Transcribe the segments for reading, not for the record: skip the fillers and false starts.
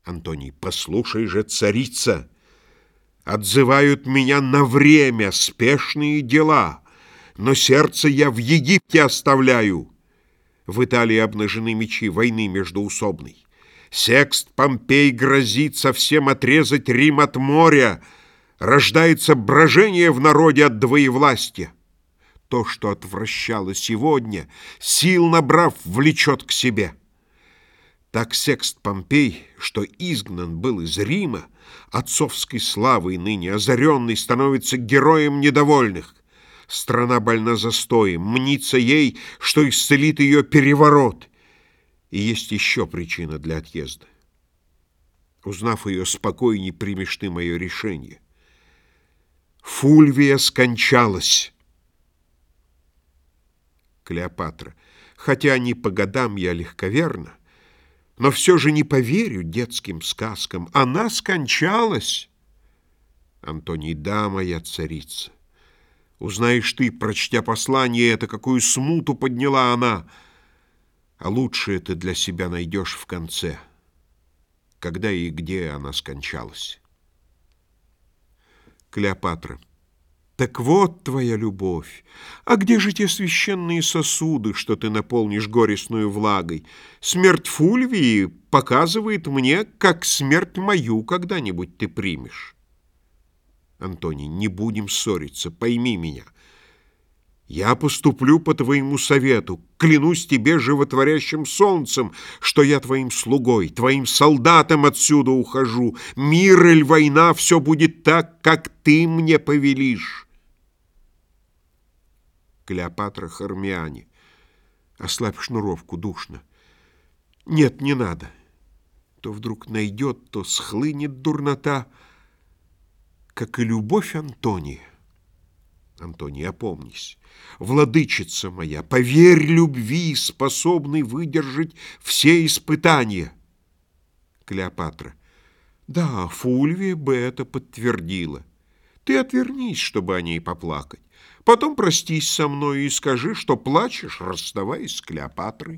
Антоний: послушай же, царица, отзывают меня на время спешные дела, но сердце я в Египте оставляю. В Италии обнажены мечи войны междоусобной. Секст Помпей грозит совсем отрезать Рим от моря. Рождается брожение в народе от двоевластия. То, что отвращало сегодня, сил набрав, влечет к себе. Так Секст Помпей, что изгнан был из Рима, отцовской славой ныне озаренный, становится героем недовольных. Страна больна застоем, мнится ей, что исцелит ее переворот. И есть еще причина для отъезда. Узнав ее, спокойней примешь ты мое решение. Фульвия скончалась. Клеопатра: хотя не по годам я легковерна, но все же не поверю детским сказкам. Она скончалась. Антоний: да, моя царица. Узнаешь ты, прочтя послание это, какую смуту подняла она. А лучшее ты для себя найдешь в конце, когда и где она скончалась. Клеопатра: так вот твоя любовь. А где же те священные сосуды, что ты наполнишь горестную влагой? Смерть Фульвии показывает мне, как смерть мою когда-нибудь ты примешь. Антоний: не будем ссориться, пойми меня. Я поступлю по твоему совету, клянусь тебе животворящим солнцем, что я твоим слугой, твоим солдатом отсюда ухожу. Мир или война, все будет так, как ты мне повелишь. Клеопатра Хармиане: ослабь шнуровку, душно. Нет, не надо. То вдруг найдет, то схлынет дурнота, как и любовь Антония. Антоний: опомнись, владычица моя, поверь любви, способной выдержать все испытания. Клеопатра: да, Фульвия бы это подтвердила. Ты отвернись, чтобы о ней поплакать. Потом простись со мной и скажи, что плачешь, расставаясь с Клеопатрой.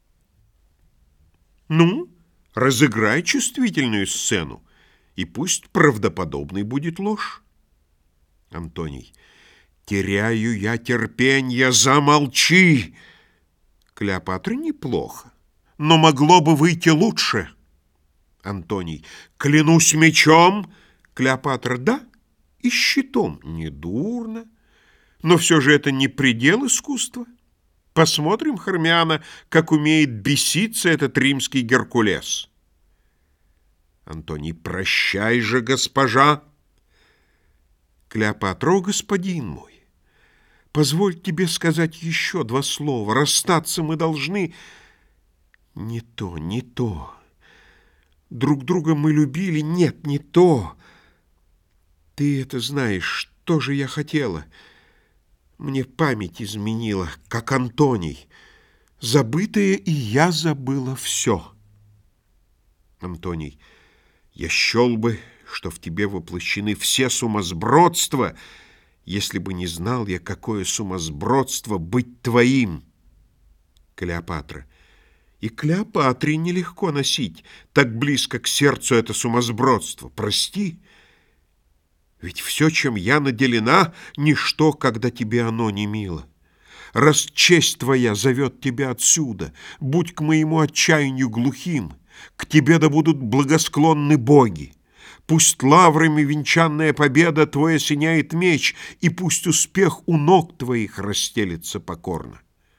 Ну, разыграй чувствительную сцену, и пусть правдоподобной будет ложь. Антоний: теряю я терпенье, замолчи. Клеопатра: неплохо, но могло бы выйти лучше. Антоний: клянусь мечом. Клеопатра: да, и щитом. Недурно, но все же это не предел искусства. Посмотрим, Хармиана, как умеет беситься этот римский Геркулес. Антоний: прощай же, госпожа. Клеопатра: о, господин мой, позволь тебе сказать еще два слова. Расстаться мы должны. Не то, не то. Друг друга мы любили. Нет, не то. Ты это знаешь. Что же я хотела? Мне память изменила, как Антоний. Забытое, и я забыла все. Антоний: я счел бы, что в тебе воплощены все сумасбродства, если бы не знал я, какое сумасбродство быть твоим. Клеопатра: и Клеопатре нелегко носить так близко к сердцу это сумасбродство. Прости, ведь все, чем я наделена, ничто, когда тебе оно не мило. Раз честь твоя зовет тебя отсюда, будь к моему отчаянию глухим, к тебе да будут благосклонны боги. Пусть лаврами венчанная победа твой осеняет меч, и пусть успех у ног твоих расстелится покорно.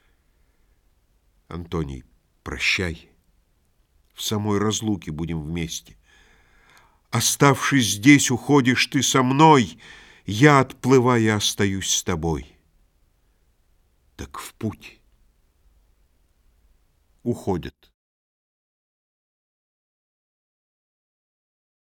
Антоний: прощай. В самой разлуке будем вместе. Оставшись здесь, уходишь ты со мной, я, отплывая, остаюсь с тобой. Так в путь. Уходят.